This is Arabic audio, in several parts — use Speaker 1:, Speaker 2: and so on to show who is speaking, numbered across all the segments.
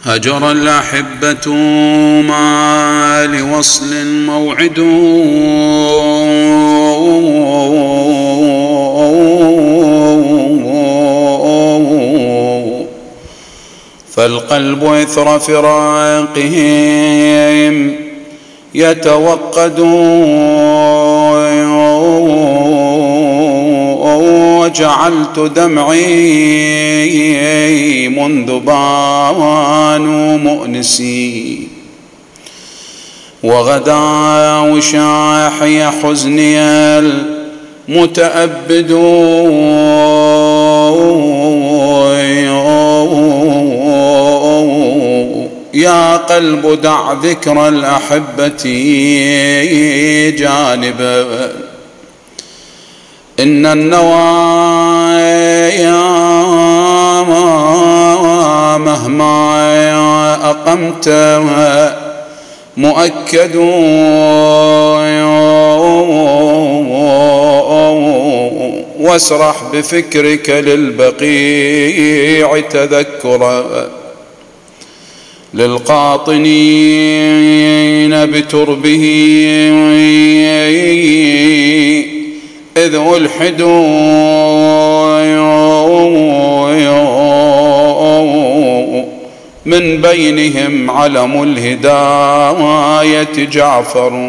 Speaker 1: هجر الأحبة ما لوصل موعد، فالقلب إثر فراقهم يتوقد، وجعلت دمعي منذ بانوا مؤنسي، وغدا وشاحي حزني المتأبد، يا قلب دع ذكر الأحبة جانبا، إن النوايا مهما أقمت مؤكد، واسرح بفكرك للبقيع تذكرا، للقاطنين بتربه إذ ألحدوا، من بينهم علم الهداية جعفر،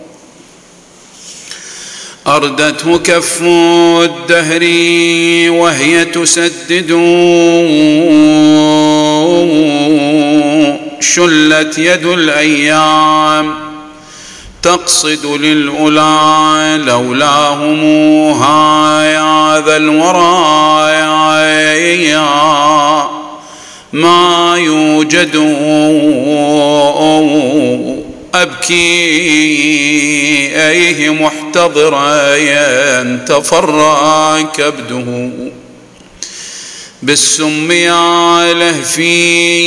Speaker 1: أردته كف الدهر وهي تسدد، شلت يد الأيام تقصد للأولى، لولاهم هذا الورى ما يوجد، أبكي أيه محتضرا تفرى كبده، بالسم يا لهفي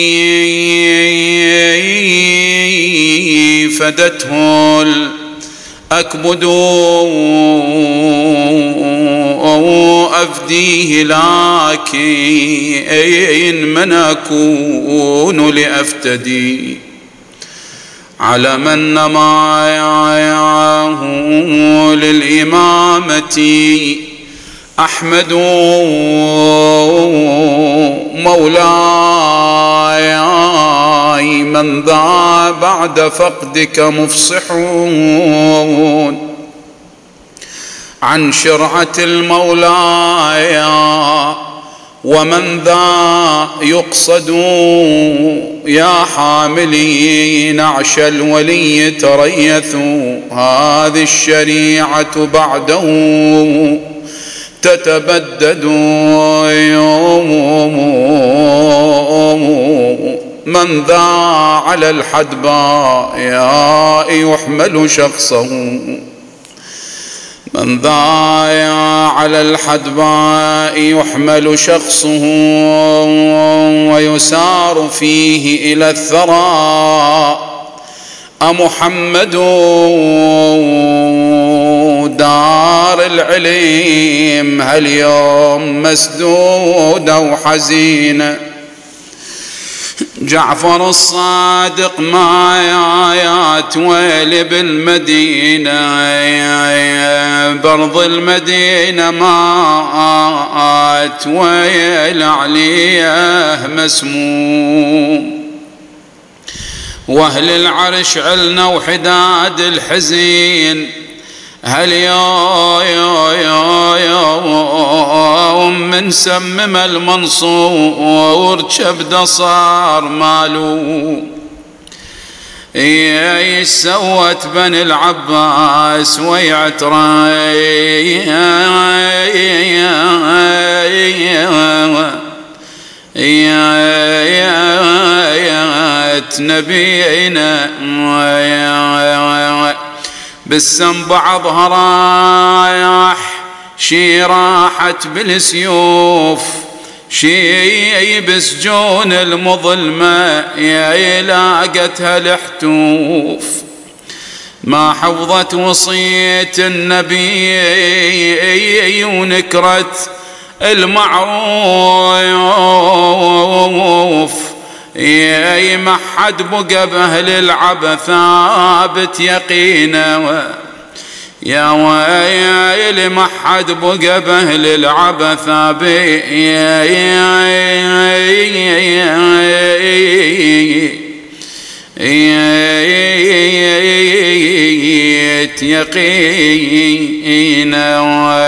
Speaker 1: فدته الأكبد، أفديه لكن من أكون لأفتدي، على من نماياه للإمامة أحمد، مولاي من ذا بعد فقدك مفصحون، عن شرعة المولاي ومن ذا يقصد، يا حاملي نعش الولي تريثوا، هذه الشريعة بعده تتبدد، من ذا على الحدباء يحمل شخصه، من ذا على الحدباء يحمل شخصه، ويسار فيه إلى الثرى، أمحمد دار العلم هاليوم مسدودة وحزينة، جعفر الصادق ما تويل بالمدينة، برض المدينة ما تويل عليه مسموم، واهل العرش علنا وحداد الحزين، هل يوم من سمم المنصور كبده صار مالو، ايش سوت بني العباس ويعتريت نبينا، بالسم بعضها رايح شي راحت بالسيوف، شي بسجون المظلمة يا لاقتها الحتوف، ما حفظت وصية النبي ونكرت المعروف، ما حد بقى بأهل العبث ثابت يقينه، يا ويلي ما حد بقى بأهل العبث ثابت يقينه.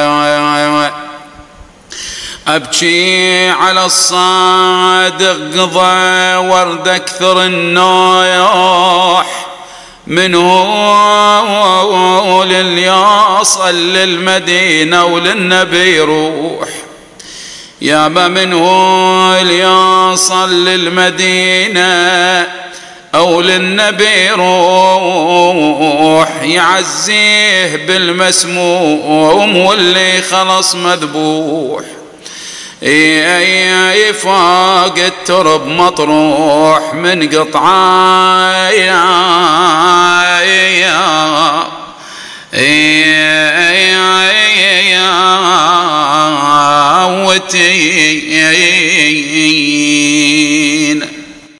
Speaker 1: أبكي على الصادق قضى ورد أكثر النوح، من هو للي يصل للمدينة وللنبي يروح، يابا من هو اللي يصل للمدينة أو للنبي يروح، يعزيه بالمسموم واللي خلص مذبوح، فوق الترب مطروح من قطعايا